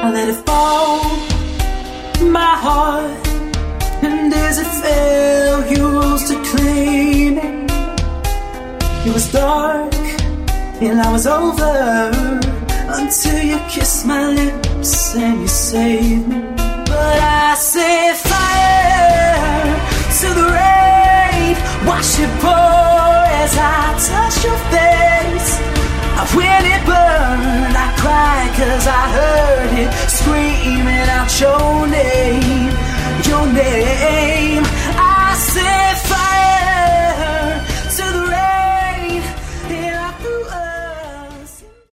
I let it fall, my heart, and as it fell, you rose to claim it. It was dark, and I was over, until you kissed my lips and you saved me. But I set fire to the rain, watch it pour as I touch your face. When it burned, I cried 'cause I heard it screaming out your